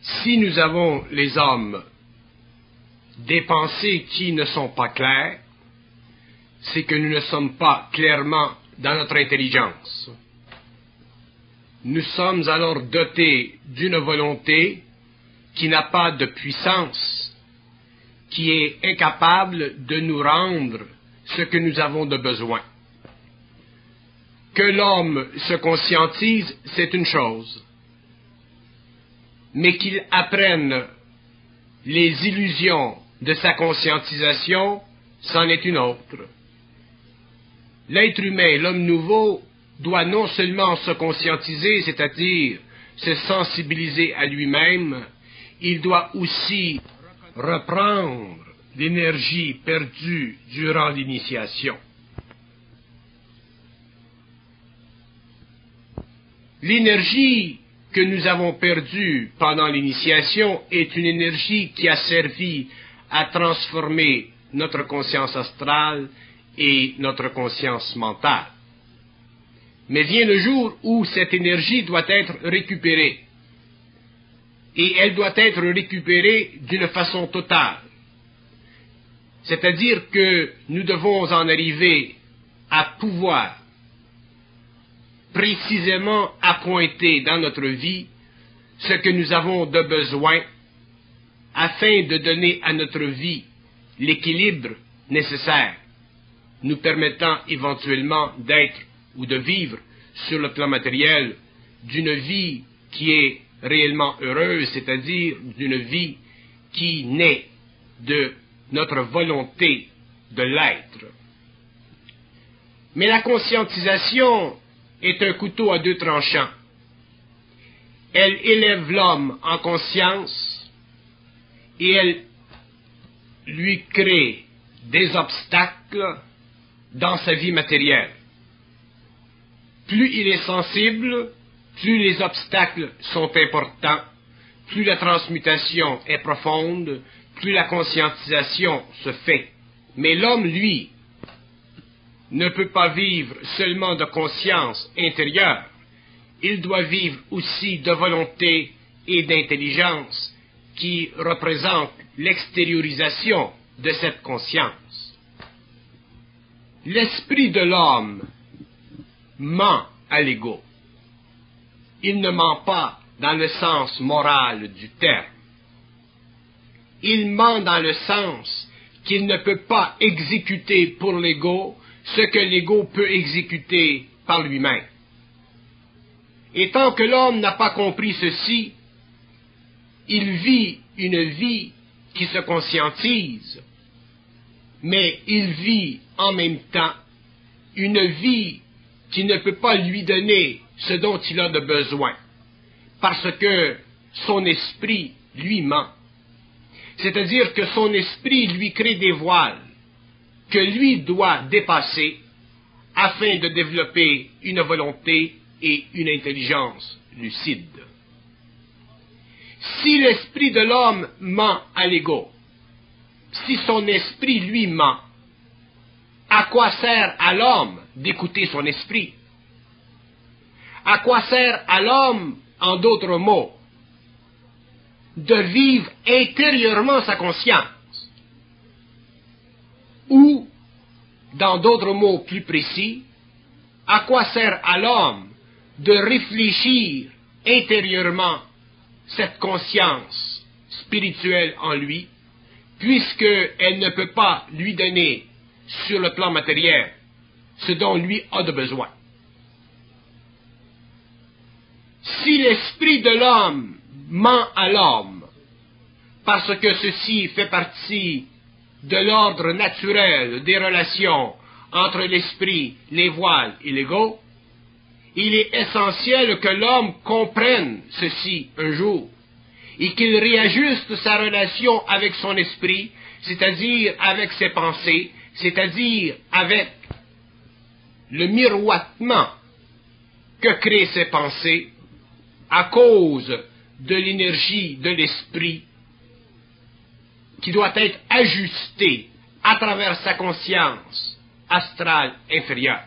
Si nous avons, les hommes, des pensées qui ne sont pas claires, c'est que nous ne sommes pas clairement dans notre intelligence. Nous sommes alors dotés d'une volonté qui n'a pas de puissance, qui est incapable de nous rendre ce que nous avons de besoin. Que l'homme se conscientise, c'est une chose, mais qu'il apprenne les illusions de sa conscientisation, c'en est une autre. L'être humain, l'homme nouveau, doit non seulement se conscientiser, c'est-à-dire se sensibiliser à lui-même, il doit aussi reprendre l'énergie perdue durant l'initiation. L'énergie que nous avons perdue pendant l'initiation est une énergie qui a servi à transformer notre conscience astrale et notre conscience mentale. Mais vient le jour où cette énergie doit être récupérée. Et elle doit être récupérée d'une façon totale. C'est-à-dire que nous devons en arriver à pouvoir précisément appointer dans notre vie ce que nous avons de besoin afin de donner à notre vie l'équilibre nécessaire, nous permettant éventuellement d'être ou de vivre sur le plan matériel d'une vie qui est réellement heureuse, c'est-à-dire d'une vie qui naît de notre volonté de l'être. Mais la conscientisation est un couteau à deux tranchants. Elle élève l'homme en conscience et elle lui crée des obstacles dans sa vie matérielle. Plus il est sensible, plus les obstacles sont importants, plus la transmutation est profonde, plus la conscientisation se fait. Mais l'homme, lui, ne peut pas vivre seulement de conscience intérieure, il doit vivre aussi de volonté et d'intelligence qui représentent l'extériorisation de cette conscience. L'esprit de l'homme ment à l'ego. Il ne ment pas dans le sens moral du terme. Il ment dans le sens qu'il ne peut pas exécuter pour l'ego ce que l'ego peut exécuter par lui-même. Et tant que l'homme n'a pas compris ceci, il vit une vie qui se conscientise, mais il vit en même temps une vie qui ne peut pas lui donner ce dont il a de besoin, parce que son esprit lui ment. C'est-à-dire que son esprit lui crée des voiles que lui doit dépasser afin de développer une volonté et une intelligence lucide. Si l'esprit de l'homme ment à l'ego, si son esprit lui ment, à quoi sert à l'homme d'écouter son esprit? À quoi sert à l'homme, en d'autres mots, de vivre intérieurement sa conscience? Ou, dans d'autres mots plus précis, à quoi sert à l'homme de réfléchir intérieurement cette conscience spirituelle en lui, puisqu'elle ne peut pas lui donner sur le plan matériel ce dont lui a de besoin? Si l'esprit de l'homme ment à l'homme, parce que ceci fait partie de l'ordre naturel des relations entre l'esprit, les voiles et l'ego, il est essentiel que l'homme comprenne ceci un jour et qu'il réajuste sa relation avec son esprit, c'est-à-dire avec ses pensées, c'est-à-dire avec le miroitement que créent ses pensées à cause de l'énergie de l'esprit qui doit être ajustée à travers sa conscience astrale inférieure.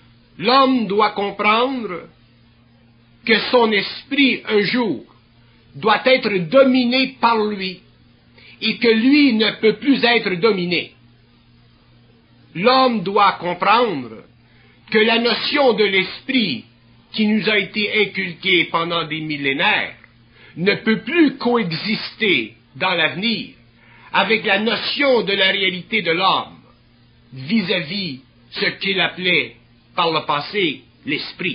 L'homme doit comprendre que son esprit, un jour, doit être dominé par lui et que lui ne peut plus être dominé. L'homme doit comprendre que la notion de l'esprit qui nous a été inculquée pendant des millénaires ne peut plus coexister dans l'avenir avec la notion de la réalité de l'homme vis-à-vis ce qu'il appelait par le passé l'esprit.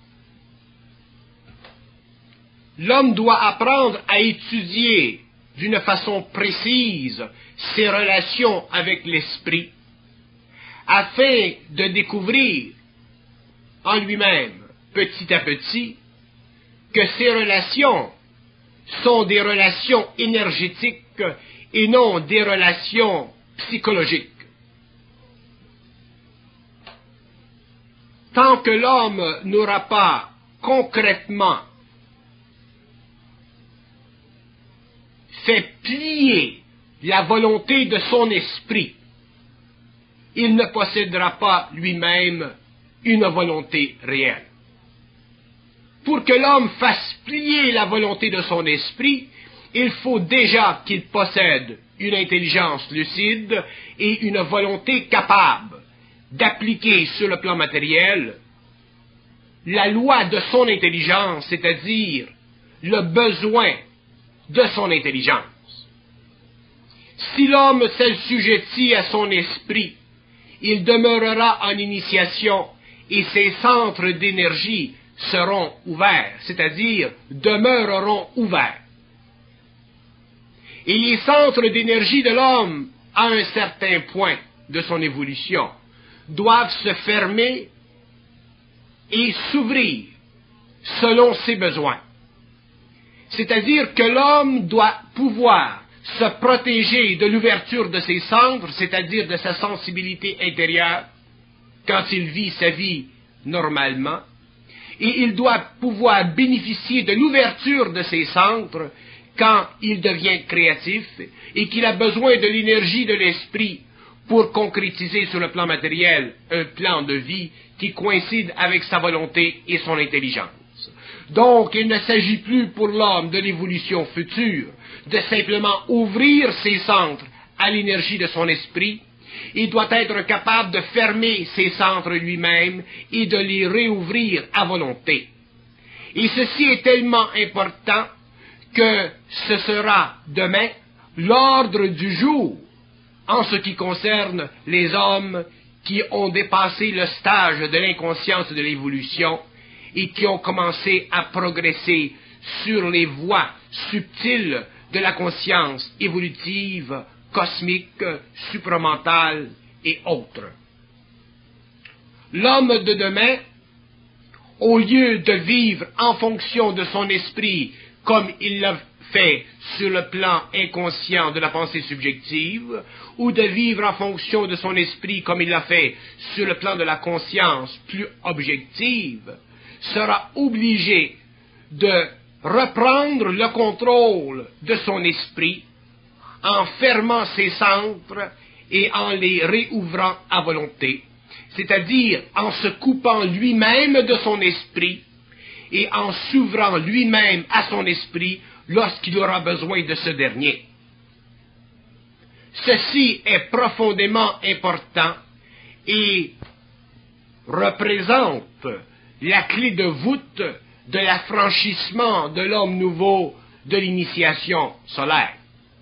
L'homme doit apprendre à étudier d'une façon précise ses relations avec l'esprit afin de découvrir en lui-même, petit à petit, que ces relations sont des relations énergétiques et non des relations psychologiques. Tant que l'homme n'aura pas concrètement fait plier la volonté de son esprit, il ne possédera pas lui-même une volonté réelle. Pour que l'homme fasse plier la volonté de son esprit, il faut déjà qu'il possède une intelligence lucide et une volonté capable d'appliquer sur le plan matériel la loi de son intelligence, c'est-à-dire le besoin de son intelligence. Si l'homme s'assujettit à son esprit, il demeurera en initiation et ses centres d'énergie seront ouverts, c'est-à-dire demeureront ouverts. Et les centres d'énergie de l'homme, à un certain point de son évolution, doivent se fermer et s'ouvrir selon ses besoins. C'est-à-dire que l'homme doit pouvoir se protéger de l'ouverture de ses centres, c'est-à-dire de sa sensibilité intérieure, quand il vit sa vie normalement, et il doit pouvoir bénéficier de l'ouverture de ses centres quand il devient créatif et qu'il a besoin de l'énergie de l'esprit pour concrétiser sur le plan matériel un plan de vie qui coïncide avec sa volonté et son intelligence. Donc, il ne s'agit plus pour l'homme de l'évolution future de simplement ouvrir ses centres à l'énergie de son esprit. Il doit être capable de fermer ses centres lui-même et de les réouvrir à volonté. Et ceci est tellement important que ce sera demain l'ordre du jour en ce qui concerne les hommes qui ont dépassé le stage de l'inconscience de l'évolution et qui ont commencé à progresser sur les voies subtiles de la conscience évolutive, cosmique, supramentale et autres. L'homme de demain, au lieu de vivre en fonction de son esprit comme il l'a fait sur le plan inconscient de la pensée subjective, ou de vivre en fonction de son esprit comme il l'a fait sur le plan de la conscience plus objective, sera obligé de reprendre le contrôle de son esprit en fermant ses centres et en les réouvrant à volonté, c'est-à-dire en se coupant lui-même de son esprit et en s'ouvrant lui-même à son esprit lorsqu'il aura besoin de ce dernier. Ceci est profondément important et représente la clé de voûte de l'affranchissement de l'homme nouveau de l'initiation solaire.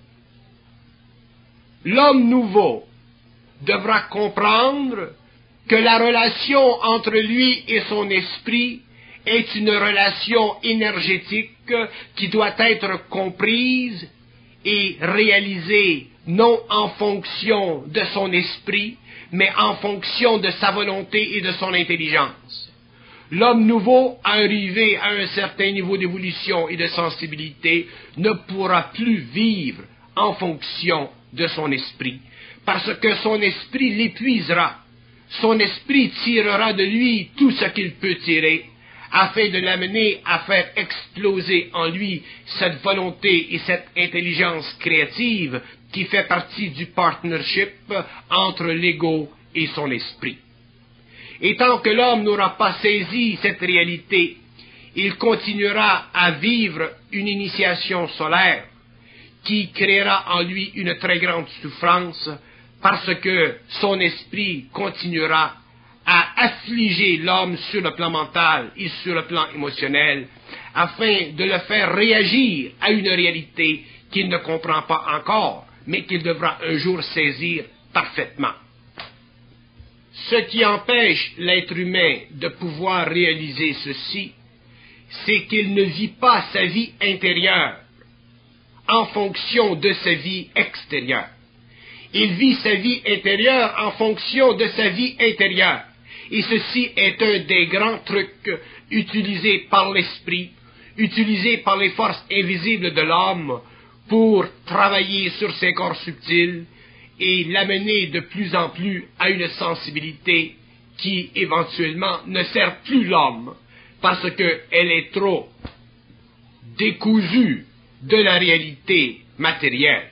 L'homme nouveau devra comprendre que la relation entre lui et son esprit est une relation énergétique qui doit être comprise et réalisée non en fonction de son esprit, mais en fonction de sa volonté et de son intelligence. L'homme nouveau, arrivé à un certain niveau d'évolution et de sensibilité, ne pourra plus vivre en fonction de son esprit, parce que son esprit l'épuisera. Son esprit tirera de lui tout ce qu'il peut tirer, afin de l'amener à faire exploser en lui cette volonté et cette intelligence créative qui fait partie du partnership entre l'ego et son esprit. Et tant que l'homme n'aura pas saisi cette réalité, il continuera à vivre une initiation solaire qui créera en lui une très grande souffrance parce que son esprit continuera à affliger l'homme sur le plan mental et sur le plan émotionnel afin de le faire réagir à une réalité qu'il ne comprend pas encore, mais qu'il devra un jour saisir parfaitement. Ce qui empêche l'être humain de pouvoir réaliser ceci, c'est qu'il ne vit pas sa vie intérieure en fonction de sa vie extérieure. Il vit sa vie intérieure en fonction de sa vie intérieure. Et ceci est un des grands trucs utilisés par l'esprit, utilisés par les forces invisibles de l'homme pour travailler sur ses corps subtils et l'amener de plus en plus à une sensibilité qui éventuellement ne sert plus l'homme parce qu'elle est trop décousue de la réalité matérielle.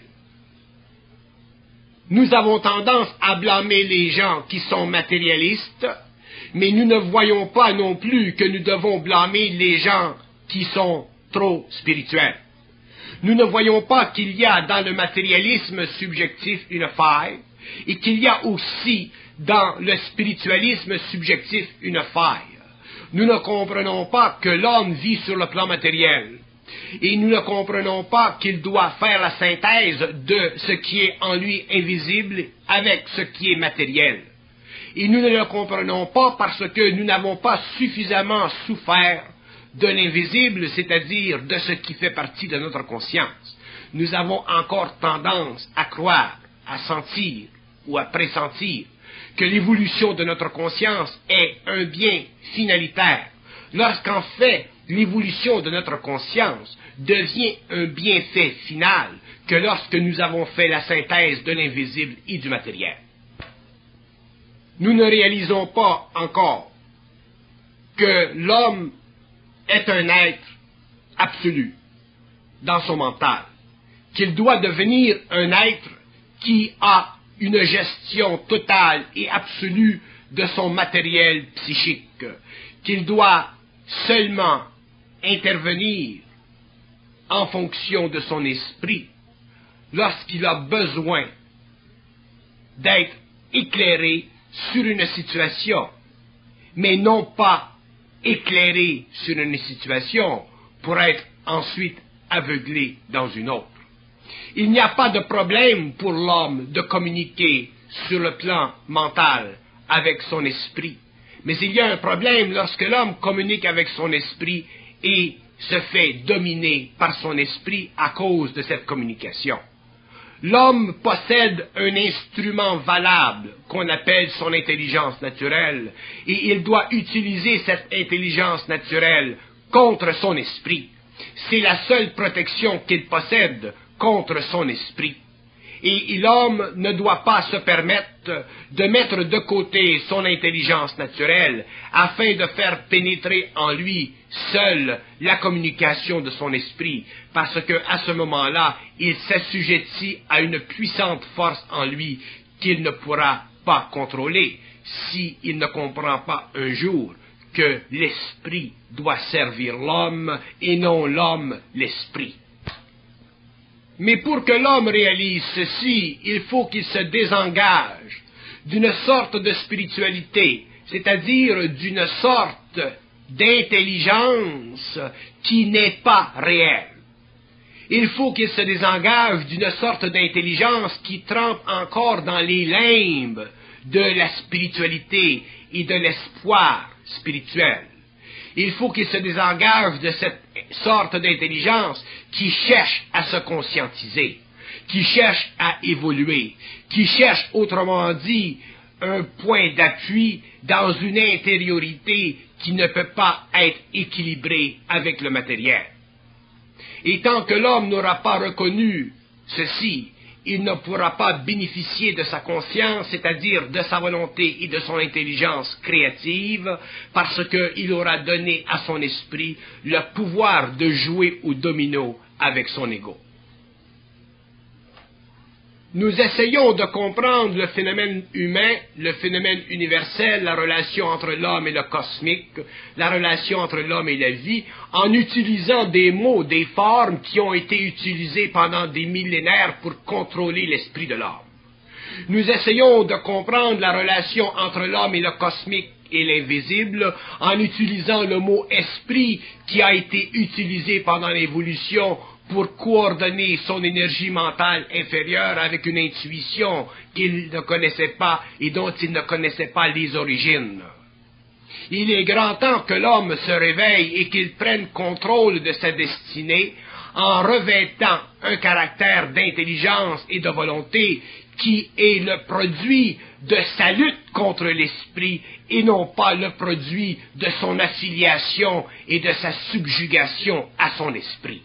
Nous avons tendance à blâmer les gens qui sont matérialistes, mais nous ne voyons pas non plus que nous devons blâmer les gens qui sont trop spirituels. Nous ne voyons pas qu'il y a dans le matérialisme subjectif une faille, et qu'il y a aussi dans le spiritualisme subjectif une faille. Nous ne comprenons pas que l'homme vit sur le plan matériel, et nous ne comprenons pas qu'il doit faire la synthèse de ce qui est en lui invisible avec ce qui est matériel. Et nous ne le comprenons pas parce que nous n'avons pas suffisamment souffert de l'invisible, c'est-à-dire de ce qui fait partie de notre conscience. Nous avons encore tendance à croire, à sentir ou à pressentir que l'évolution de notre conscience est un bien finalitaire, lorsqu'en fait, l'évolution de notre conscience devient un bienfait final que lorsque nous avons fait la synthèse de l'invisible et du matériel. Nous ne réalisons pas encore que l'homme est un être absolu dans son mental, qu'il doit devenir un être qui a une gestion totale et absolue de son matériel psychique, qu'il doit seulement intervenir en fonction de son esprit lorsqu'il a besoin d'être éclairé sur une situation, mais non pas éclairé sur une situation pour être ensuite aveuglé dans une autre. Il n'y a pas de problème pour l'homme de communiquer sur le plan mental avec son esprit, mais il y a un problème lorsque l'homme communique avec son esprit et se fait dominer par son esprit à cause de cette communication. L'homme possède un instrument valable qu'on appelle son intelligence naturelle et il doit utiliser cette intelligence naturelle contre son esprit. C'est la seule protection qu'il possède contre son esprit. Et l'homme ne doit pas se permettre de mettre de côté son intelligence naturelle afin de faire pénétrer en lui seul la communication de son esprit, parce que à ce moment-là, il s'assujettit à une puissante force en lui qu'il ne pourra pas contrôler s'il ne comprend pas un jour que l'esprit doit servir l'homme et non l'homme l'esprit. Mais pour que l'homme réalise ceci, il faut qu'il se désengage d'une sorte de spiritualité, c'est-à-dire d'une sorte d'intelligence qui n'est pas réelle. Il faut qu'il se désengage d'une sorte d'intelligence qui trempe encore dans les limbes de la spiritualité et de l'espoir spirituel. Il faut qu'il se désengage de cette sorte d'intelligence qui cherche à se conscientiser, qui cherche à évoluer, qui cherche, autrement dit, un point d'appui dans une intériorité qui ne peut pas être équilibrée avec le matériel. Et tant que l'homme n'aura pas reconnu ceci, il ne pourra pas bénéficier de sa conscience, c'est-à-dire de sa volonté et de son intelligence créative, parce qu'il aura donné à son esprit le pouvoir de jouer au domino avec son ego. Nous essayons de comprendre le phénomène humain, le phénomène universel, la relation entre l'homme et le cosmique, la relation entre l'homme et la vie, en utilisant des mots, des formes qui ont été utilisées pendant des millénaires pour contrôler l'esprit de l'homme. Nous essayons de comprendre la relation entre l'homme et le cosmique et l'invisible en utilisant le mot esprit qui a été utilisé pendant l'évolution pour coordonner son énergie mentale inférieure avec une intuition qu'il ne connaissait pas et dont il ne connaissait pas les origines. Il est grand temps que l'homme se réveille et qu'il prenne contrôle de sa destinée en revêtant un caractère d'intelligence et de volonté qui est le produit de sa lutte contre l'esprit et non pas le produit de son affiliation et de sa subjugation à son esprit.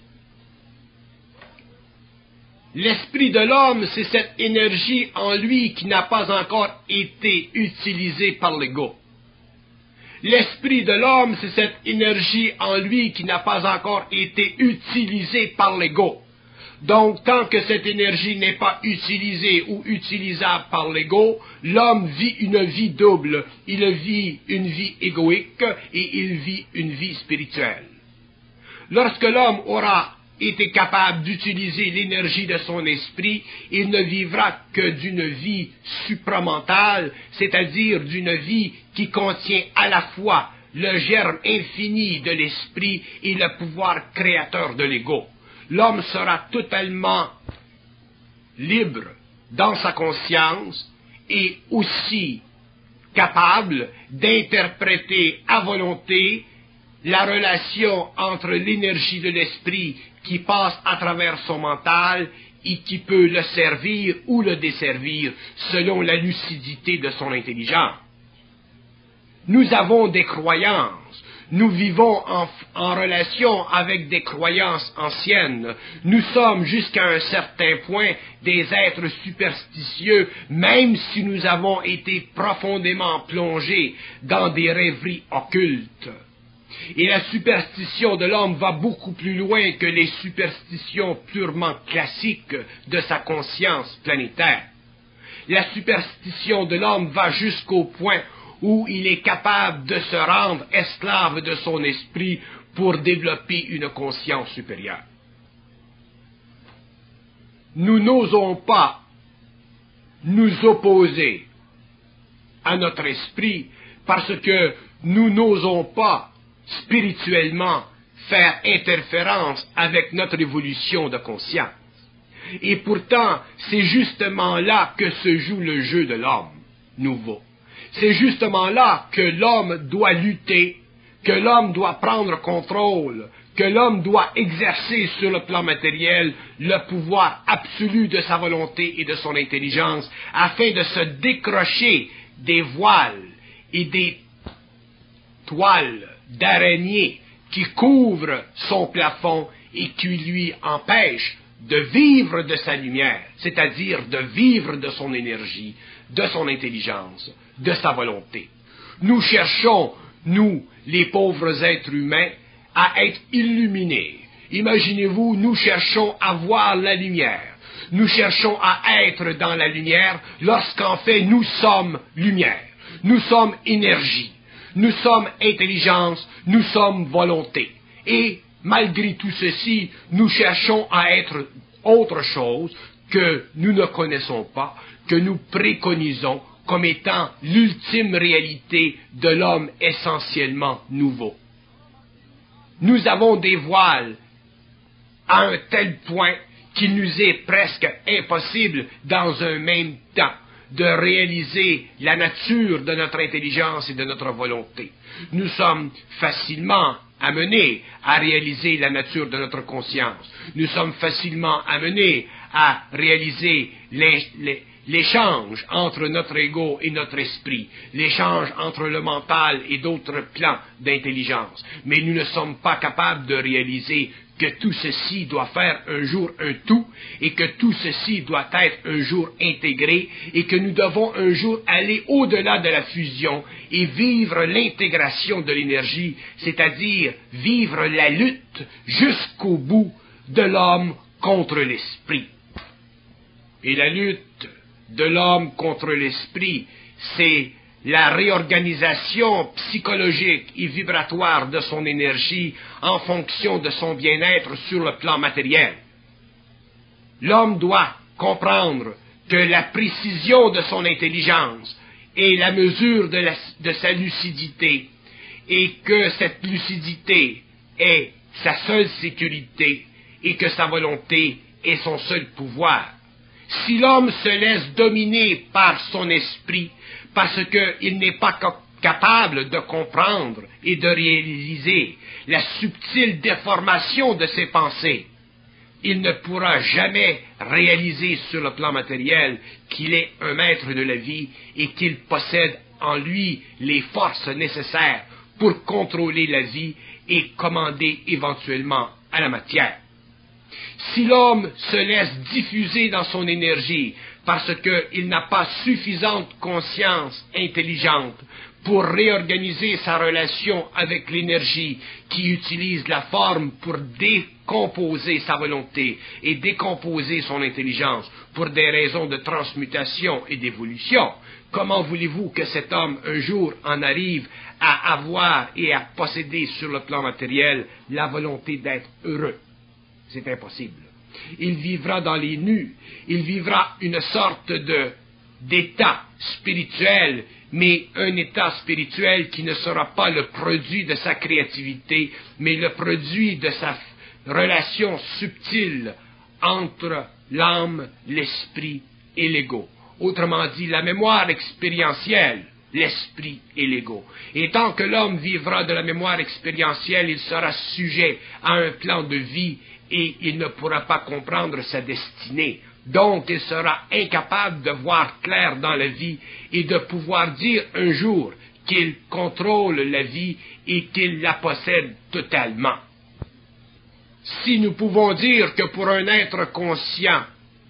L'esprit de l'homme, c'est cette énergie en lui qui n'a pas encore été utilisée par l'ego. L'esprit de l'homme, c'est cette énergie en lui qui n'a pas encore été utilisée par l'ego. Donc, tant que cette énergie n'est pas utilisée ou utilisable par l'ego, l'homme vit une vie double. Il vit une vie égoïque et il vit une vie spirituelle. Lorsque l'homme aura été capable d'utiliser l'énergie de son esprit, il ne vivra que d'une vie supramentale, c'est-à-dire d'une vie qui contient à la fois le germe infini de l'esprit et le pouvoir créateur de l'ego. L'homme sera totalement libre dans sa conscience et aussi capable d'interpréter à volonté la relation entre l'énergie de l'esprit qui passe à travers son mental et qui peut le servir ou le desservir selon la lucidité de son intelligence. Nous avons des croyances. Nous vivons en relation avec des croyances anciennes. Nous sommes jusqu'à un certain point des êtres superstitieux, même si nous avons été profondément plongés dans des rêveries occultes. Et la superstition de l'homme va beaucoup plus loin que les superstitions purement classiques de sa conscience planétaire. La superstition de l'homme va jusqu'au point où il est capable de se rendre esclave de son esprit pour développer une conscience supérieure. Nous n'osons pas nous opposer à notre esprit parce que nous n'osons pas spirituellement faire interférence avec notre évolution de conscience. Et pourtant, c'est justement là que se joue le jeu de l'homme nouveau. C'est justement là que l'homme doit lutter, que l'homme doit prendre contrôle, que l'homme doit exercer sur le plan matériel le pouvoir absolu de sa volonté et de son intelligence, afin de se décrocher des voiles et des toiles d'araignée qui couvrent son plafond et qui lui empêchent de vivre de sa lumière, c'est-à-dire de vivre de son énergie, de son intelligence, de sa volonté. Nous cherchons, nous, les pauvres êtres humains, à être illuminés. Imaginez-vous, nous cherchons à voir la lumière. Nous cherchons à être dans la lumière lorsqu'en fait nous sommes lumière. Nous sommes énergie. Nous sommes intelligence. Nous sommes volonté. Et malgré tout ceci, nous cherchons à être autre chose que nous ne connaissons pas, que nous préconisons comme étant l'ultime réalité de l'homme essentiellement nouveau. Nous avons des voiles à un tel point qu'il nous est presque impossible dans un même temps de réaliser la nature de notre intelligence et de notre volonté. Nous sommes facilement amenés à réaliser la nature de notre conscience. Nous sommes facilement amenés à réaliser l'échange entre notre ego et notre esprit, l'échange entre le mental et d'autres plans d'intelligence. Mais nous ne sommes pas capables de réaliser que tout ceci doit faire un jour un tout, et que tout ceci doit être un jour intégré, et que nous devons un jour aller au-delà de la fusion et vivre l'intégration de l'énergie, c'est-à-dire vivre la lutte jusqu'au bout de l'homme contre l'esprit. Et la lutte de l'homme contre l'esprit, c'est la réorganisation psychologique et vibratoire de son énergie en fonction de son bien-être sur le plan matériel. L'homme doit comprendre que la précision de son intelligence est la mesure de sa lucidité et que cette lucidité est sa seule sécurité et que sa volonté est son seul pouvoir. Si l'homme se laisse dominer par son esprit parce qu'il n'est pas capable de comprendre et de réaliser la subtile déformation de ses pensées, il ne pourra jamais réaliser sur le plan matériel qu'il est un maître de la vie et qu'il possède en lui les forces nécessaires pour contrôler la vie et commander éventuellement à la matière. Si l'homme se laisse diffuser dans son énergie parce qu'il n'a pas suffisante conscience intelligente pour réorganiser sa relation avec l'énergie qui utilise la forme pour décomposer sa volonté et décomposer son intelligence pour des raisons de transmutation et d'évolution, comment voulez-vous que cet homme un jour en arrive à avoir et à posséder sur le plan matériel la volonté d'être heureux? C'est impossible. Il vivra dans les nues, il vivra une sorte d'état spirituel, mais un état spirituel qui ne sera pas le produit de sa créativité, mais le produit de sa relation subtile entre l'âme, l'esprit et l'ego. Autrement dit, la mémoire expérientielle, l'esprit et l'ego. Et tant que l'homme vivra de la mémoire expérientielle, il sera sujet à un plan de vie et il ne pourra pas comprendre sa destinée. Donc, il sera incapable de voir clair dans la vie et de pouvoir dire un jour qu'il contrôle la vie et qu'il la possède totalement. Si nous pouvons dire que pour un être conscient,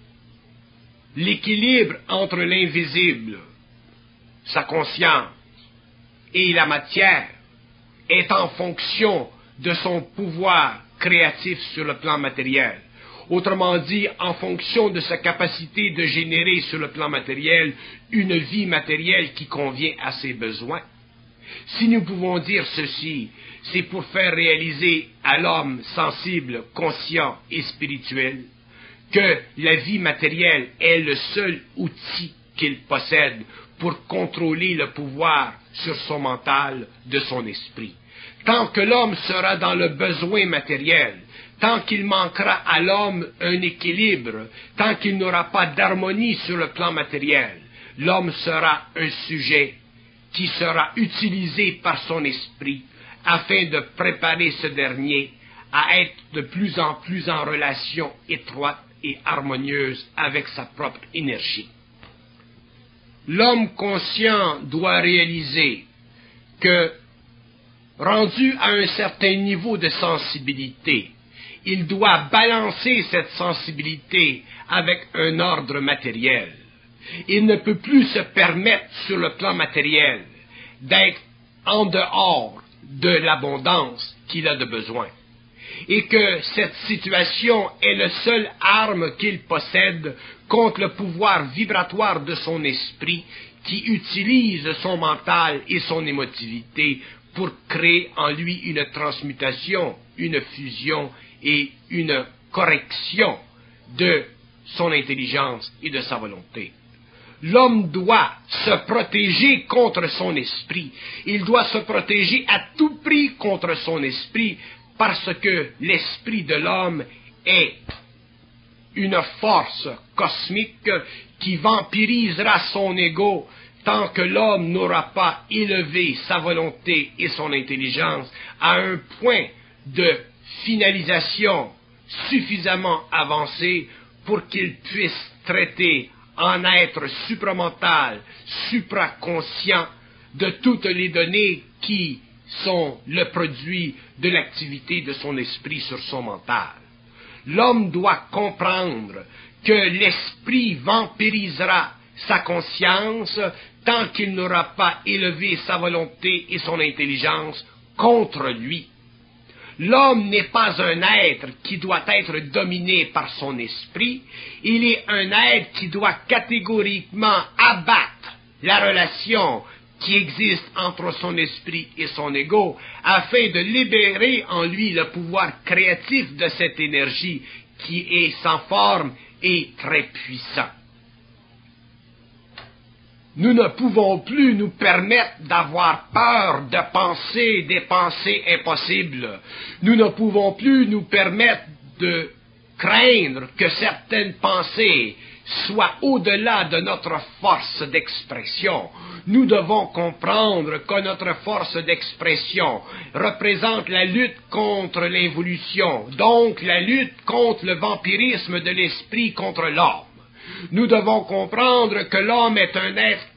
l'équilibre entre l'invisible, sa conscience, et la matière est en fonction de son pouvoir créatif sur le plan matériel. Autrement dit, en fonction de sa capacité de générer sur le plan matériel une vie matérielle qui convient à ses besoins. Si nous pouvons dire ceci, c'est pour faire réaliser à l'homme sensible, conscient et spirituel que la vie matérielle est le seul outil qu'il possède pour contrôler le pouvoir sur son mental de son esprit. Tant que l'homme sera dans le besoin matériel, tant qu'il manquera à l'homme un équilibre, tant qu'il n'aura pas d'harmonie sur le plan matériel, l'homme sera un sujet qui sera utilisé par son esprit afin de préparer ce dernier à être de plus en plus en relation étroite et harmonieuse avec sa propre énergie. L'homme conscient doit réaliser que, rendu à un certain niveau de sensibilité, il doit balancer cette sensibilité avec un ordre matériel. Il ne peut plus se permettre sur le plan matériel d'être en dehors de l'abondance qu'il a de besoin. Et que cette situation est la seule arme qu'il possède contre le pouvoir vibratoire de son esprit qui utilise son mental et son émotivité pour créer en lui une transmutation, une fusion et une correction de son intelligence et de sa volonté. L'homme doit se protéger contre son esprit. Il doit se protéger à tout prix contre son esprit parce que l'esprit de l'homme est une force cosmique qui vampirisera son ego tant que l'homme n'aura pas élevé sa volonté et son intelligence à un point de finalisation suffisamment avancé pour qu'il puisse traiter en être supramental, supraconscient de toutes les données qui sont le produit de l'activité de son esprit sur son mental. L'homme doit comprendre que l'esprit vampirisera sa conscience tant qu'il n'aura pas élevé sa volonté et son intelligence contre lui. L'homme n'est pas un être qui doit être dominé par son esprit, il est un être qui doit catégoriquement abattre la relation qui existe entre son esprit et son ego, afin de libérer en lui le pouvoir créatif de cette énergie qui est sans forme et très puissant. Nous ne pouvons plus nous permettre d'avoir peur de penser des pensées impossibles. Nous ne pouvons plus nous permettre de craindre que certaines pensées soient au-delà de notre force d'expression. Nous devons comprendre que notre force d'expression représente la lutte contre l'involution, donc la lutte contre le vampirisme de l'esprit contre l'homme. Nous devons comprendre que l'homme est un être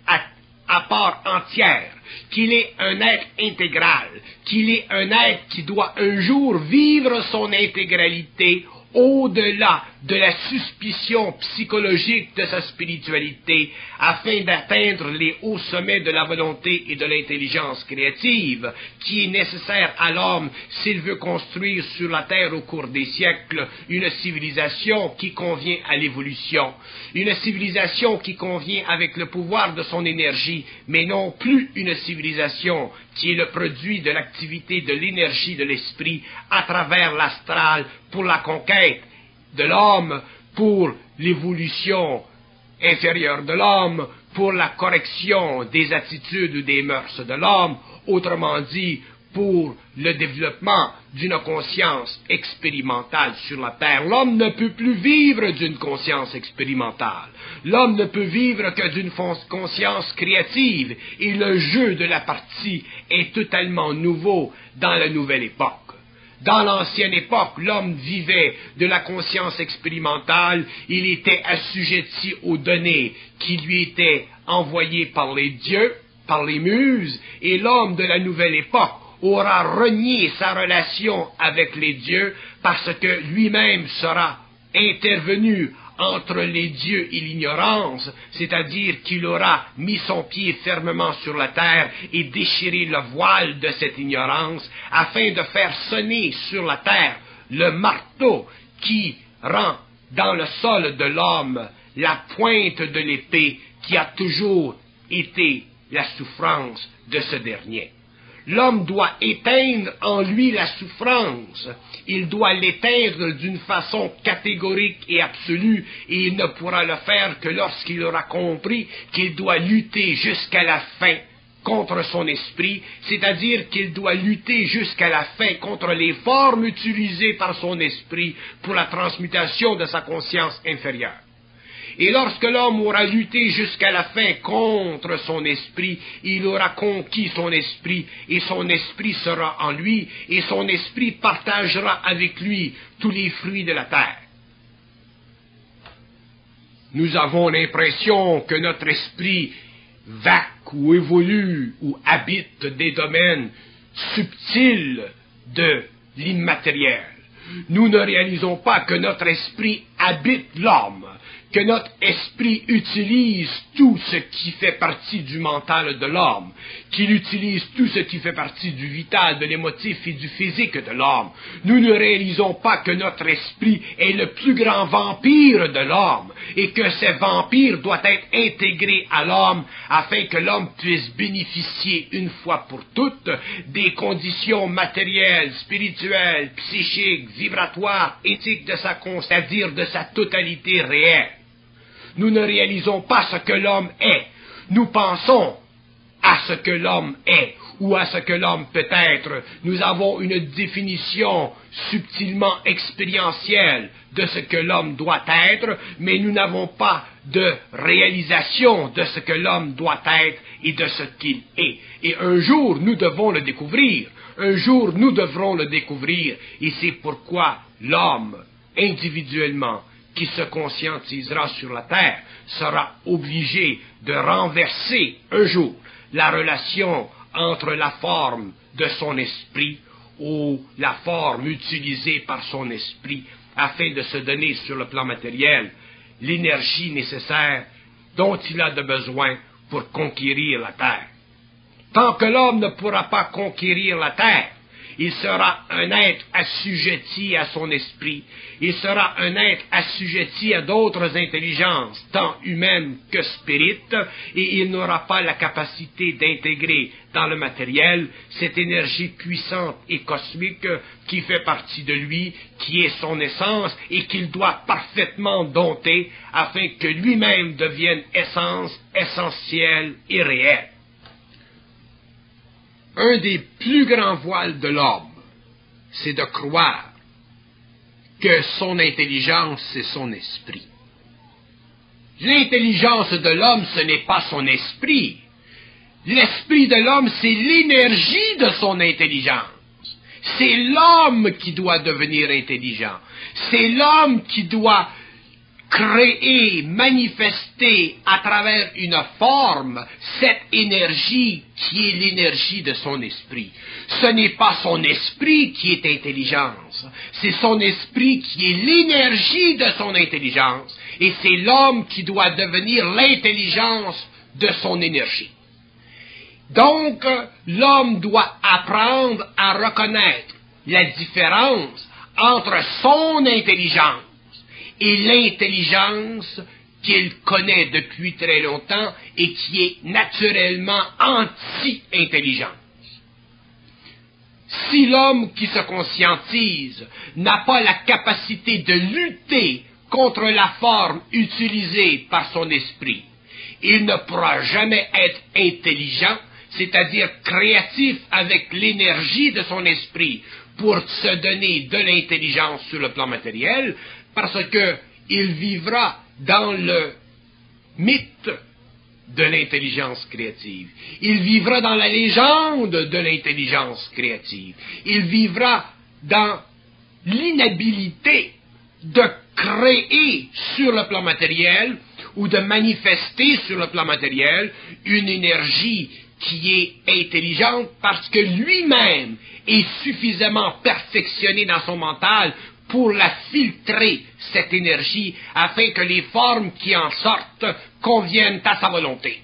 à part entière, qu'il est un être intégral, qu'il est un être qui doit un jour vivre son intégralité au-delà de la suspicion psychologique de sa spiritualité, afin d'atteindre les hauts sommets de la volonté et de l'intelligence créative, qui est nécessaire à l'homme s'il veut construire sur la terre au cours des siècles une civilisation qui convient à l'évolution, une civilisation qui convient avec le pouvoir de son énergie, mais non plus une civilisation qui est le produit de l'activité de l'énergie de l'esprit à travers l'astral pour la conquête de l'homme, pour l'évolution inférieure de l'homme, pour la correction des attitudes ou des mœurs de l'homme, autrement dit, pour le développement d'une conscience expérimentale sur la terre. L'homme ne peut plus vivre d'une conscience expérimentale. L'homme ne peut vivre que d'une conscience créative, et le jeu de la partie est totalement nouveau dans la nouvelle époque. Dans l'ancienne époque, l'homme vivait de la conscience expérimentale, il était assujetti aux données qui lui étaient envoyées par les dieux, par les muses, et l'homme de la nouvelle époque aura renié sa relation avec les dieux parce que lui-même sera intervenu entre les dieux et l'ignorance, c'est-à-dire qu'il aura mis son pied fermement sur la terre et déchiré le voile de cette ignorance afin de faire sonner sur la terre le marteau qui rend dans le sol de l'homme la pointe de l'épée qui a toujours été la souffrance de ce dernier. L'homme doit éteindre en lui la souffrance. Il doit l'éteindre d'une façon catégorique et absolue, et il ne pourra le faire que lorsqu'il aura compris qu'il doit lutter jusqu'à la fin contre son esprit, c'est-à-dire qu'il doit lutter jusqu'à la fin contre les formes utilisées par son esprit pour la transmutation de sa conscience inférieure. Et lorsque l'homme aura lutté jusqu'à la fin contre son esprit, il aura conquis son esprit, et son esprit sera en lui, et son esprit partagera avec lui tous les fruits de la terre. Nous avons l'impression que notre esprit vaque ou évolue ou habite des domaines subtils de l'immatériel. Nous ne réalisons pas que notre esprit habite l'homme, que notre esprit utilise tout ce qui fait partie du mental de l'homme, qu'il utilise tout ce qui fait partie du vital, de l'émotif et du physique de l'homme. Nous ne réalisons pas que notre esprit est le plus grand vampire de l'homme, et que ce vampire doit être intégré à l'homme afin que l'homme puisse bénéficier une fois pour toutes des conditions matérielles, spirituelles, psychiques, vibratoires, éthiques de sa conscience, c'est-à-dire de sa totalité réelle. Nous ne réalisons pas ce que l'homme est. Nous pensons à ce que l'homme est ou à ce que l'homme peut être. Nous avons une définition subtilement expérientielle de ce que l'homme doit être, mais nous n'avons pas de réalisation de ce que l'homme doit être et de ce qu'il est. Et un jour, nous devons le découvrir. Un jour, nous devrons le découvrir. Et c'est pourquoi l'homme, individuellement, qui se conscientisera sur la terre, sera obligé de renverser un jour la relation entre la forme de son esprit ou la forme utilisée par son esprit afin de se donner sur le plan matériel l'énergie nécessaire dont il a de besoin pour conquérir la terre. Tant que l'homme ne pourra pas conquérir la terre, Il sera un être assujetti à son esprit. Il sera un être assujetti à d'autres intelligences, tant humaines que spirites, et il n'aura pas la capacité d'intégrer dans le matériel cette énergie puissante et cosmique qui fait partie de lui, qui est son essence, et qu'il doit parfaitement dompter afin que lui-même devienne essence, essentielle et réelle. Un des plus grands voiles de l'homme, c'est de croire que son intelligence, c'est son esprit. L'intelligence de l'homme, ce n'est pas son esprit. L'esprit de l'homme, c'est l'énergie de son intelligence. C'est l'homme qui doit devenir intelligent. C'est l'homme qui doit créer, manifester à travers une forme cette énergie qui est l'énergie de son esprit. Ce n'est pas son esprit qui est intelligence, c'est son esprit qui est l'énergie de son intelligence, et c'est l'homme qui doit devenir l'intelligence de son énergie. Donc, l'homme doit apprendre à reconnaître la différence entre son intelligence et l'intelligence qu'il connaît depuis très longtemps et qui est naturellement anti-intelligence. Si l'homme qui se conscientise n'a pas la capacité de lutter contre la forme utilisée par son esprit, il ne pourra jamais être intelligent, c'est-à-dire créatif avec l'énergie de son esprit pour se donner de l'intelligence sur le plan matériel, parce qu'il vivra dans le mythe de l'intelligence créative. Il vivra dans la légende de l'intelligence créative. Il vivra dans l'inhabilité de créer sur le plan matériel ou de manifester sur le plan matériel une énergie qui est intelligente parce que lui-même est suffisamment perfectionné dans son mental pour la filtrer, cette énergie, afin que les formes qui en sortent conviennent à sa volonté.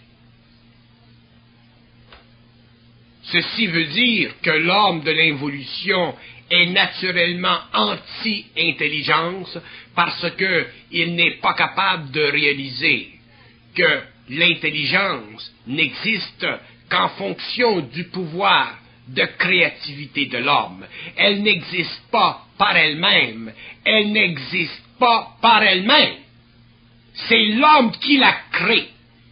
Ceci veut dire que l'homme de l'involution est naturellement anti-intelligence parce qu'il n'est pas capable de réaliser que l'intelligence n'existe qu'en fonction du pouvoir de créativité de l'homme. Elle n'existe pas par elle-même. Elle n'existe pas par elle-même. C'est l'homme qui la crée.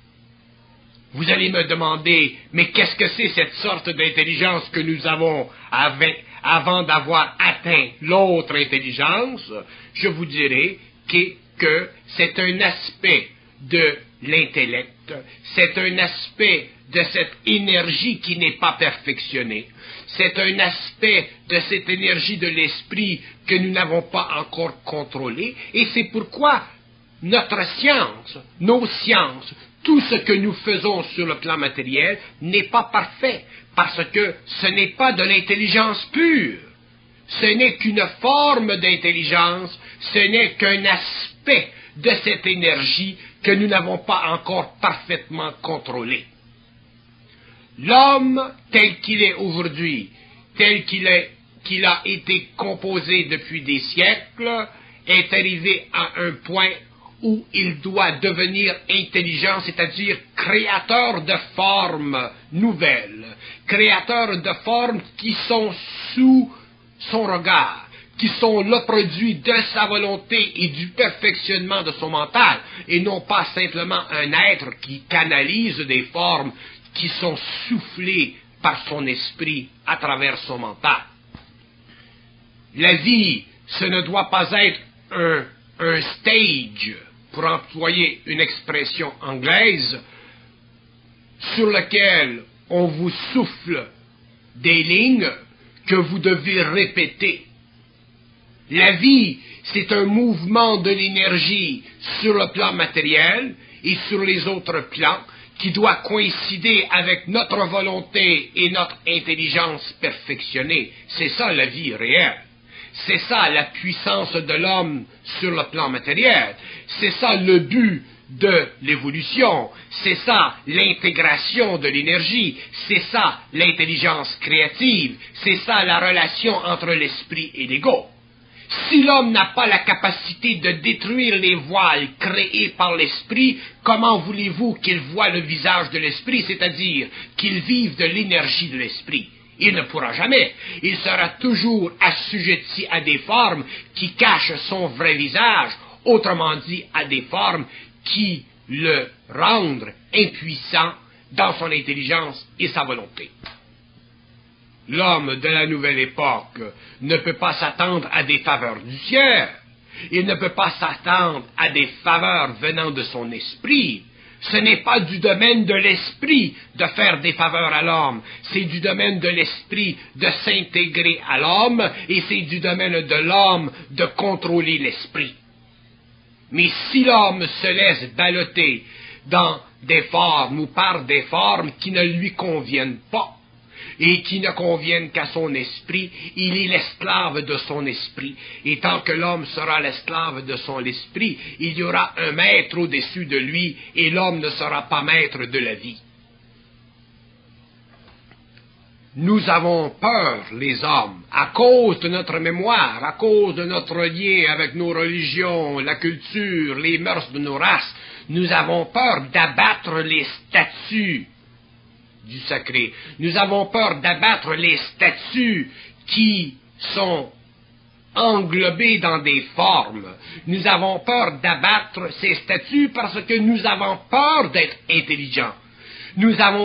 Vous allez me demander, mais qu'est-ce que c'est cette sorte d'intelligence que nous avons avant d'avoir atteint l'autre intelligence? Je vous dirai que c'est un aspect de l'intellect, c'est un aspect de cette énergie qui n'est pas perfectionnée, c'est un aspect de cette énergie de l'esprit que nous n'avons pas encore contrôlée, et c'est pourquoi notre science, nos sciences, tout ce que nous faisons sur le plan matériel n'est pas parfait, parce que ce n'est pas de l'intelligence pure. Ce n'est qu'une forme d'intelligence, ce n'est qu'un aspect de cette énergie que nous n'avons pas encore parfaitement contrôlé. L'homme tel qu'il est aujourd'hui, tel qu'il a été composé depuis des siècles, est arrivé à un point où il doit devenir intelligent, c'est-à-dire créateur de formes nouvelles, créateur de formes qui sont sous son regard, qui sont le produit de sa volonté et du perfectionnement de son mental, et non pas simplement un être qui canalise des formes qui sont soufflées par son esprit à travers son mental. La vie, ce ne doit pas être un stage, pour employer une expression anglaise, sur lequel on vous souffle des lignes que vous devez répéter. La vie, c'est un mouvement de l'énergie sur le plan matériel et sur les autres plans qui doit coïncider avec notre volonté et notre intelligence perfectionnée. C'est ça la vie réelle. C'est ça la puissance de l'homme sur le plan matériel. C'est ça le but de l'évolution, c'est ça l'intégration de l'énergie, c'est ça l'intelligence créative, c'est ça la relation entre l'esprit et l'ego. Si l'homme n'a pas la capacité de détruire les voiles créés par l'esprit, comment voulez-vous qu'il voie le visage de l'esprit, c'est-à-dire qu'il vive de l'énergie de l'esprit? Il ne pourra jamais. Il sera toujours assujetti à des formes qui cachent son vrai visage, autrement dit à des formes qui le rendent impuissant dans son intelligence et sa volonté. L'homme de la nouvelle époque ne peut pas s'attendre à des faveurs du ciel. Il ne peut pas s'attendre à des faveurs venant de son esprit. Ce n'est pas du domaine de l'esprit de faire des faveurs à l'homme, c'est du domaine de l'esprit de s'intégrer à l'homme et c'est du domaine de l'homme de contrôler l'esprit. Mais si l'homme se laisse balloter dans des formes ou par des formes qui ne lui conviennent pas, et qui ne conviennent qu'à son esprit, il est l'esclave de son esprit. Et tant que l'homme sera l'esclave de son esprit, il y aura un maître au-dessus de lui, et l'homme ne sera pas maître de la vie. Nous avons peur, les hommes, à cause de notre mémoire, à cause de notre lien avec nos religions, la culture, les mœurs de nos races. Nous avons peur d'abattre les statues du sacré. Nous avons peur d'abattre les statues qui sont englobées dans des formes. Nous avons peur d'abattre ces statues parce que nous avons peur d'être intelligents. Nous n'avons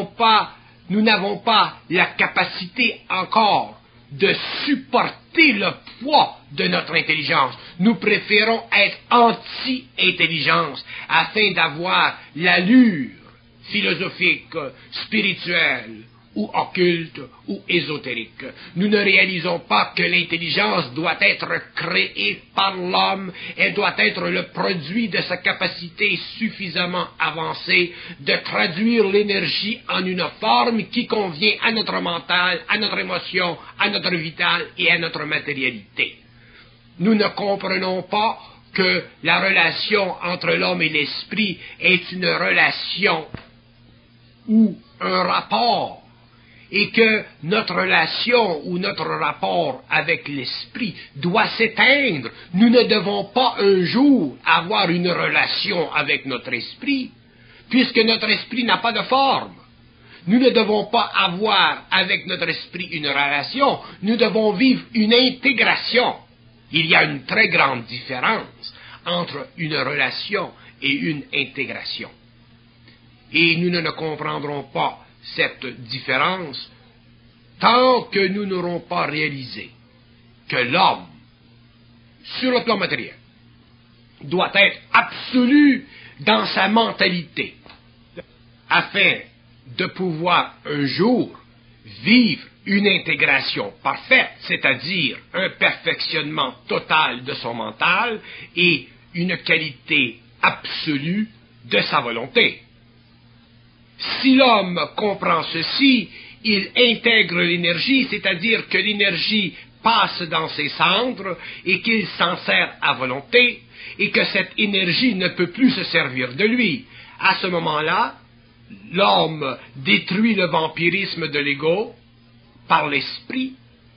pas la capacité encore de supporter le poids de notre intelligence. Nous préférons être anti-intelligence afin d'avoir l'allure philosophique, spirituelle, ou occulte, ou ésotérique. Nous ne réalisons pas que l'intelligence doit être créée par l'homme, elle doit être le produit de sa capacité suffisamment avancée de traduire l'énergie en une forme qui convient à notre mental, à notre émotion, à notre vital et à notre matérialité. Nous ne comprenons pas que la relation entre l'homme et l'esprit est une relation ou un rapport, et que notre relation ou notre rapport avec l'esprit doit s'éteindre. Nous ne devons pas un jour avoir une relation avec notre esprit, puisque notre esprit n'a pas de forme. Nous ne devons pas avoir avec notre esprit une relation, nous devons vivre une intégration. Il y a une très grande différence entre une relation et une intégration. Et nous ne comprendrons pas cette différence tant que nous n'aurons pas réalisé que l'homme, sur le plan matériel, doit être absolu dans sa mentalité, afin de pouvoir un jour vivre une intégration parfaite, c'est-à-dire un perfectionnement total de son mental et une qualité absolue de sa volonté. Si l'homme comprend ceci, il intègre l'énergie, c'est-à-dire que l'énergie passe dans ses cendres et qu'il s'en sert à volonté et que cette énergie ne peut plus se servir de lui. À ce moment-là, l'homme détruit le vampirisme de l'ego par l'esprit,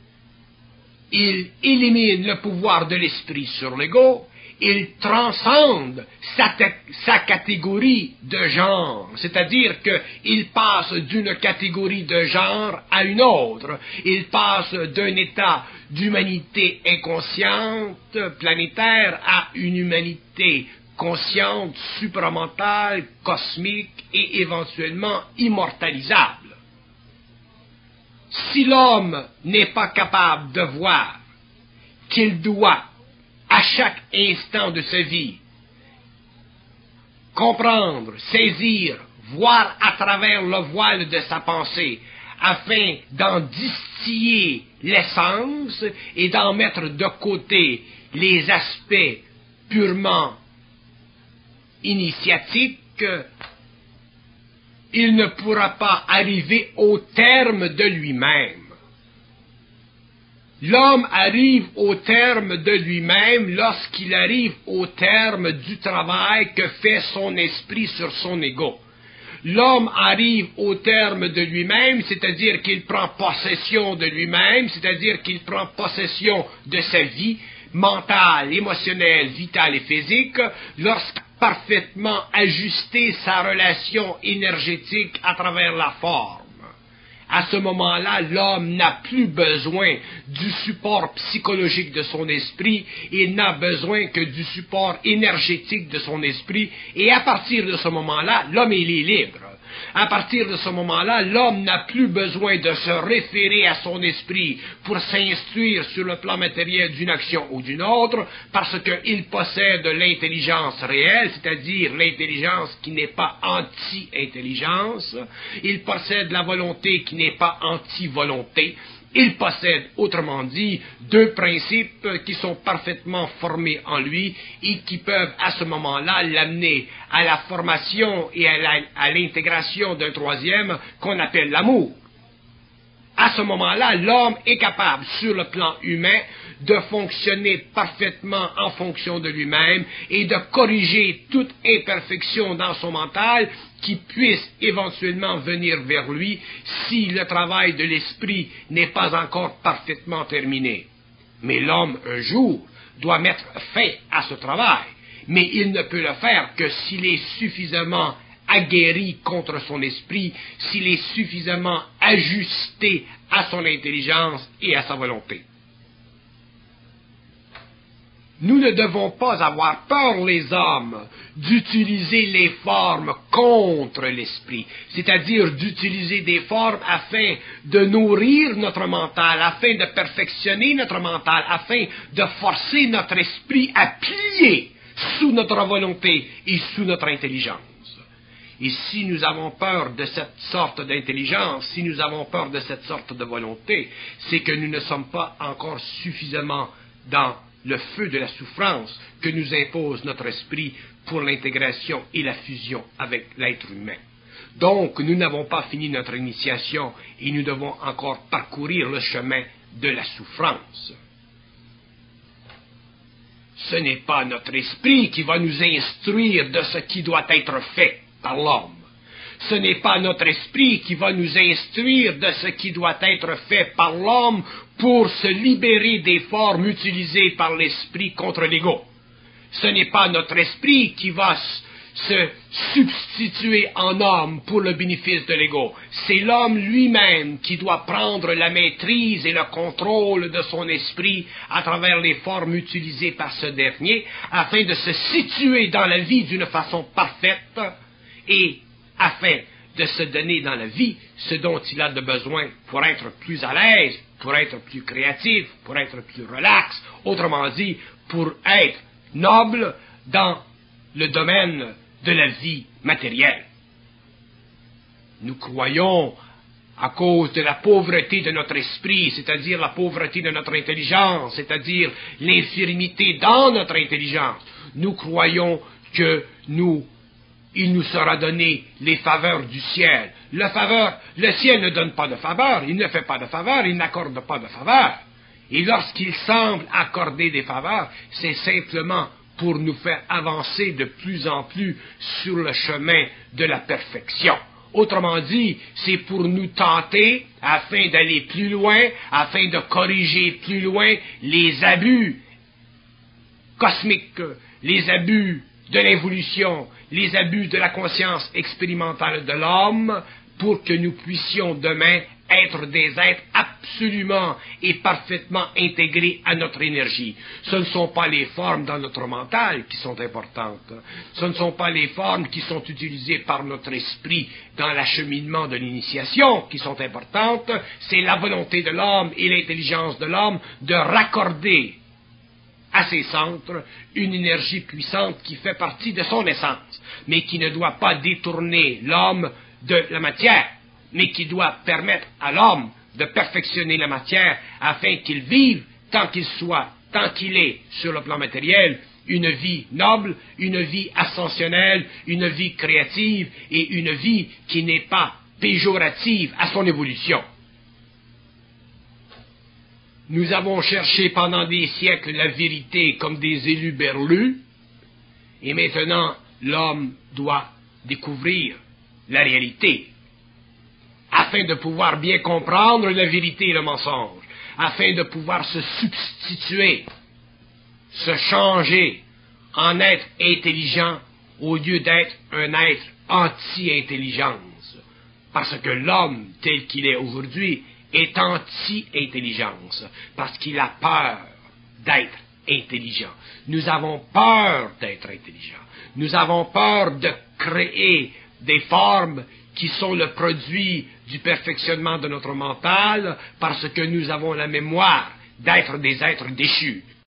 il élimine le pouvoir de l'esprit sur l'ego, il transcende sa catégorie de genre, c'est-à-dire qu'il passe d'une catégorie de genre à une autre, il passe d'un état d'humanité inconsciente, planétaire, à une humanité consciente, supramentale, cosmique et éventuellement immortalisable. Si l'homme n'est pas capable de voir qu'il doit, à chaque instant de sa vie, comprendre, saisir, voir à travers le voile de sa pensée, afin d'en distiller l'essence et d'en mettre de côté les aspects purement initiatiques, il ne pourra pas arriver au terme de lui-même. L'homme arrive au terme de lui-même lorsqu'il arrive au terme du travail que fait son esprit sur son ego. L'homme arrive au terme de lui-même, c'est-à-dire qu'il prend possession de lui-même, c'est-à-dire qu'il prend possession de sa vie mentale, émotionnelle, vitale et physique, lorsqu'il a parfaitement ajusté sa relation énergétique à travers la forme. À ce moment-là, l'homme n'a plus besoin du support psychologique de son esprit, il n'a besoin que du support énergétique de son esprit, et à partir de ce moment-là, l'homme il est libre. À partir de ce moment-là, l'homme n'a plus besoin de se référer à son esprit pour s'instruire sur le plan matériel d'une action ou d'une autre, parce qu'il possède l'intelligence réelle, c'est-à-dire l'intelligence qui n'est pas anti-intelligence. Il possède la volonté qui n'est pas anti-volonté. Il possède, autrement dit, deux principes qui sont parfaitement formés en lui et qui peuvent à ce moment-là l'amener à la formation et à l'intégration d'un troisième qu'on appelle l'amour. À ce moment-là, l'homme est capable, sur le plan humain, de fonctionner parfaitement en fonction de lui-même et de corriger toute imperfection dans son mental qui puisse éventuellement venir vers lui si le travail de l'esprit n'est pas encore parfaitement terminé. Mais l'homme, un jour, doit mettre fin à ce travail, mais il ne peut le faire que s'il est suffisamment aguerri contre son esprit, s'il est suffisamment ajusté à son intelligence et à sa volonté. Nous ne devons pas avoir peur, les hommes, d'utiliser les formes contre l'esprit, c'est-à-dire d'utiliser des formes afin de nourrir notre mental, afin de perfectionner notre mental, afin de forcer notre esprit à plier sous notre volonté et sous notre intelligence. Et si nous avons peur de cette sorte d'intelligence, si nous avons peur de cette sorte de volonté, c'est que nous ne sommes pas encore suffisamment dans le feu de la souffrance que nous impose notre esprit pour l'intégration et la fusion avec l'être humain. Donc, nous n'avons pas fini notre initiation et nous devons encore parcourir le chemin de la souffrance. Ce n'est pas notre esprit qui va nous instruire de ce qui doit être fait par l'homme. Ce n'est pas notre esprit qui va nous instruire de ce qui doit être fait par l'homme pour se libérer des formes utilisées par l'esprit contre l'ego. Ce n'est pas notre esprit qui va se substituer en homme pour le bénéfice de l'ego. C'est l'homme lui-même qui doit prendre la maîtrise et le contrôle de son esprit à travers les formes utilisées par ce dernier, afin de se situer dans la vie d'une façon parfaite et afin de se donner dans la vie ce dont il a de besoin pour être plus à l'aise, pour être plus créatif, pour être plus relax, autrement dit, pour être noble dans le domaine de la vie matérielle. Nous croyons, à cause de la pauvreté de notre esprit, c'est-à-dire la pauvreté de notre intelligence, c'est-à-dire l'infirmité dans notre intelligence, nous croyons que il nous sera donné les faveurs du ciel. Le ciel ne donne pas de faveurs, il ne fait pas de faveurs, il n'accorde pas de faveurs. Et lorsqu'il semble accorder des faveurs, c'est simplement pour nous faire avancer de plus en plus sur le chemin de la perfection. Autrement dit, c'est pour nous tenter, afin d'aller plus loin, afin de corriger plus loin les abus cosmiques, les abus de l'évolution, les abus de la conscience expérimentale de l'homme, pour que nous puissions demain être des êtres absolument et parfaitement intégrés à notre énergie. Ce ne sont pas les formes dans notre mental qui sont importantes. Ce ne sont pas les formes qui sont utilisées par notre esprit dans l'acheminement de l'initiation qui sont importantes. C'est la volonté de l'homme et l'intelligence de l'homme de raccorder à ses centres une énergie puissante qui fait partie de son essence, mais qui ne doit pas détourner l'homme de la matière, mais qui doit permettre à l'homme de perfectionner la matière afin qu'il vive, tant qu'il est sur le plan matériel, une vie noble, une vie ascensionnelle, une vie créative et une vie qui n'est pas péjorative à son évolution. Nous avons cherché pendant des siècles la vérité comme des élus berlus, et maintenant l'homme doit découvrir la réalité, afin de pouvoir bien comprendre la vérité et le mensonge, afin de pouvoir se substituer, se changer en être intelligent au lieu d'être un être anti-intelligence. Parce que l'homme tel qu'il est aujourd'hui est anti-intelligence, parce qu'il a peur d'être intelligent. Nous avons peur d'être intelligent. Nous avons peur de créer des formes qui sont le produit du perfectionnement de notre mental, parce que nous avons la mémoire d'être des êtres déchus.